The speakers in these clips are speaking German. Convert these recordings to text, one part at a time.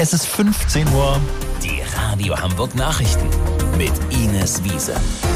Es ist 15 Uhr. Die Radio Hamburg Nachrichten mit Ines Wiese.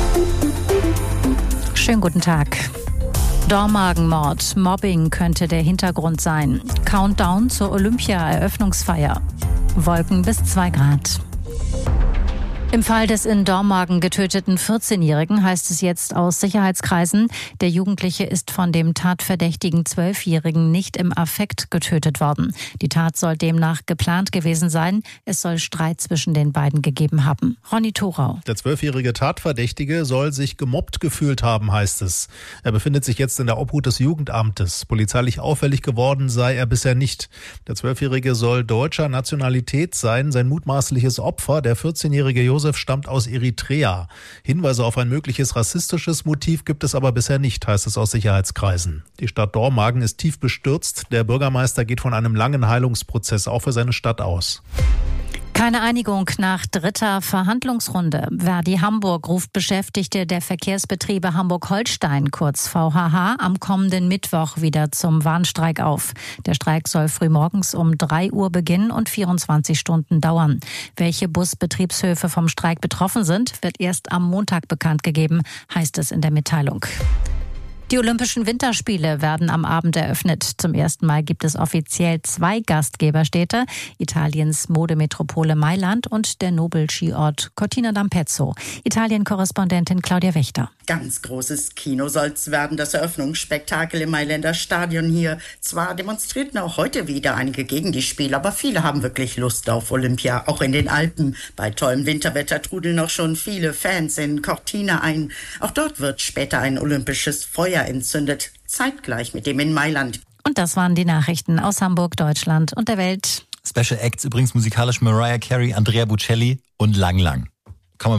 Schönen guten Tag. Dormagenmord, Mobbing könnte der Hintergrund sein. Countdown zur Olympia-Eröffnungsfeier. Wolken bis 2 Grad. Im Fall des in Dormagen getöteten 14-Jährigen heißt es jetzt aus Sicherheitskreisen, der Jugendliche ist von dem tatverdächtigen 12-Jährigen nicht im Affekt getötet worden. Die Tat soll demnach geplant gewesen sein. Es soll Streit zwischen den beiden gegeben haben. Ronny Thorau. Der 12-jährige Tatverdächtige soll sich gemobbt gefühlt haben, heißt es. Er befindet sich jetzt in der Obhut des Jugendamtes. Polizeilich auffällig geworden sei er bisher nicht. Der 12-jährige soll deutscher Nationalität sein. Sein mutmaßliches Opfer, der 14-jährige Josef, stammt aus Eritrea. Hinweise auf ein mögliches rassistisches Motiv gibt es aber bisher nicht, heißt es aus Sicherheitskreisen. Die Stadt Dormagen ist tief bestürzt. Der Bürgermeister geht von einem langen Heilungsprozess auch für seine Stadt aus. Keine Einigung nach dritter Verhandlungsrunde. Verdi Hamburg ruft Beschäftigte der Verkehrsbetriebe Hamburg-Holstein, kurz VHH, am kommenden Mittwoch wieder zum Warnstreik auf. Der Streik soll frühmorgens um 3 Uhr beginnen und 24 Stunden dauern. Welche Busbetriebshöfe vom Streik betroffen sind, wird erst am Montag bekannt gegeben, heißt es in der Mitteilung. Die Olympischen Winterspiele werden am Abend eröffnet. Zum ersten Mal gibt es offiziell 2 Gastgeberstädte, Italiens Modemetropole Mailand und der Nobelskiort Cortina d'Ampezzo. Italien-Korrespondentin Claudia Wächter. Ganz großes Kino soll's werden, das Eröffnungsspektakel im Mailänder Stadion hier. Zwar demonstrierten auch heute wieder einige gegen die Spiele, aber viele haben wirklich Lust auf Olympia, auch in den Alpen. Bei tollem Winterwetter trudeln auch schon viele Fans in Cortina ein. Auch dort wird später ein olympisches Feuer entzündet, zeitgleich mit dem in Mailand. Und das waren die Nachrichten aus Hamburg, Deutschland und der Welt. Special Acts übrigens musikalisch Mariah Carey, Andrea Bocelli und Lang Lang.